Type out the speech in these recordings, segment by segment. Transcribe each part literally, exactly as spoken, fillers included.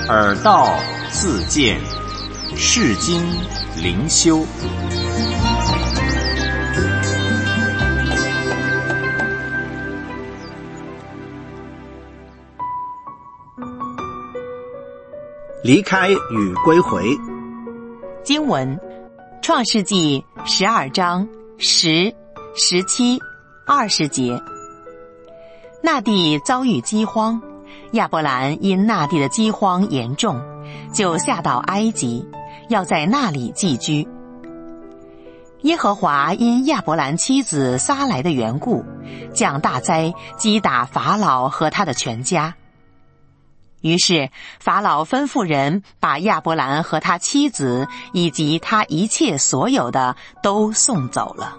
耳道自见，世经灵修。 离开与归回。 经文：创世纪十二章十、十七、二十节。那地遭遇饥荒，亚伯兰因那地的饥荒严重，就下到埃及，要在那里寄居。耶和华因亚伯兰妻子撒来的缘故，降大灾击打法老和他的全家。于是法老吩咐人把亚伯兰和他妻子以及他一切所有的都送走了。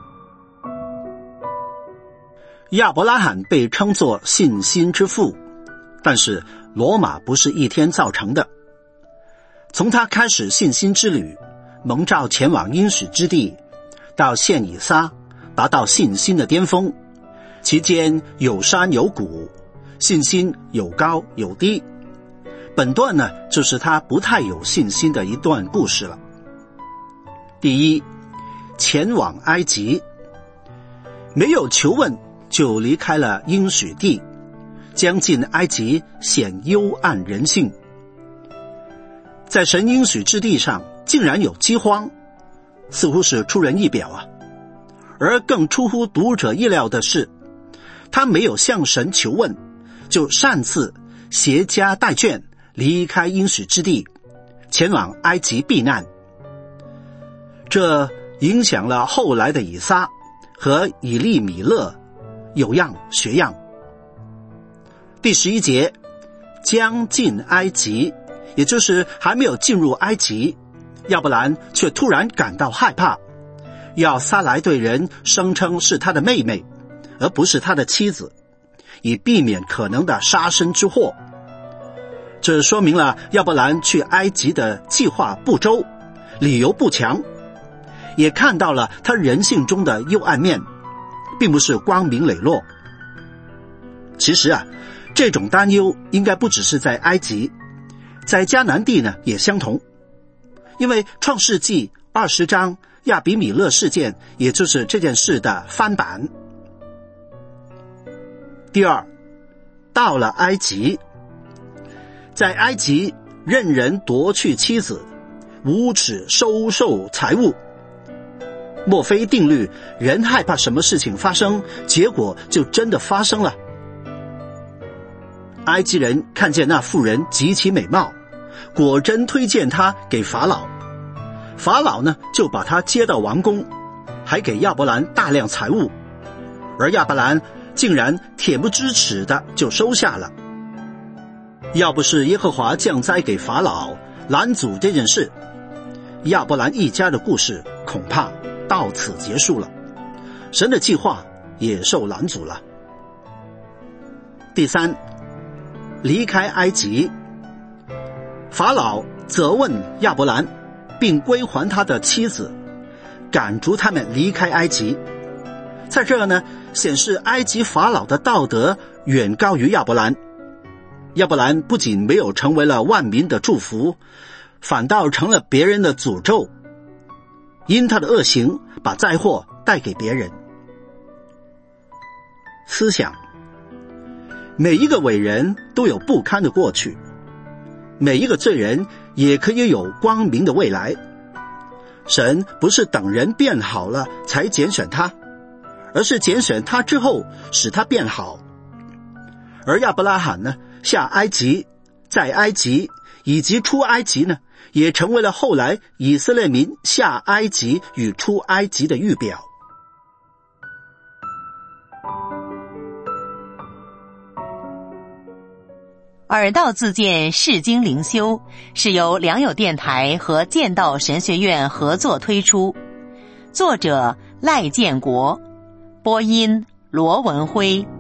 亚伯拉罕被称作信心之父，但是罗马不是一天造成的。从他开始信心之旅，蒙召前往应许之地，到献以撒，达到信心的巅峰，其间有山有谷，信心有高有低。本段呢，就是他不太有信心的一段故事了。第一，前往埃及，没有求问就离开了应许地，将近埃及显幽暗人性。在神应许之地上竟然有饥荒，似乎是出人意表啊。而更出乎读者意料的是，他没有向神求问，就擅自携家带眷离开应许之地，前往埃及避难。这影响了后来的以撒和以利米勒，有样学样。第十一节，将进埃及，也就是还没有进入埃及，亚伯兰却突然感到害怕，要撒来对人声称是他的妹妹，而不是他的妻子，以避免可能的杀身之祸。这说明了亚伯兰去埃及的计划不周，理由不强，也看到了他人性中的幽暗面，并不是光明磊落。其实啊，这种担忧应该不只是在埃及，在迦南地呢也相同。因为创世纪二十章亚比米勒事件，也就是这件事的翻版。第二，到了埃及，在埃及任人夺去妻子，无耻收受财物。墨菲定律，人害怕什么事情发生，结果就真的发生了。埃及人看见那妇人极其美貌，果真推荐她给法老。法老呢，就把她接到王宫，还给亚伯兰大量财物，而亚伯兰竟然恬不知耻的就收下了。要不是耶和华降灾给法老，拦阻这件事，亚伯兰一家的故事恐怕到此结束了，神的计划也受拦阻了。第三，离开埃及，法老责问亚伯兰，并归还他的妻子，赶逐他们离开埃及。在这呢，显示埃及法老的道德远高于亚伯兰。亚伯兰不仅没有成为了万民的祝福，反倒成了别人的诅咒，因他的恶行把灾祸带给别人。思想，每一个伟人都有不堪的过去，每一个罪人也可以有光明的未来。神不是等人变好了才拣选他，而是拣选他之后使他变好。而亚伯拉罕呢，下埃及，在埃及以及出埃及呢，也成为了后来以色列民下埃及与出埃及的预表。 耳道自见世经灵修是由良友电台和剑道神学院合作推出，作者赖建国，播音罗文辉。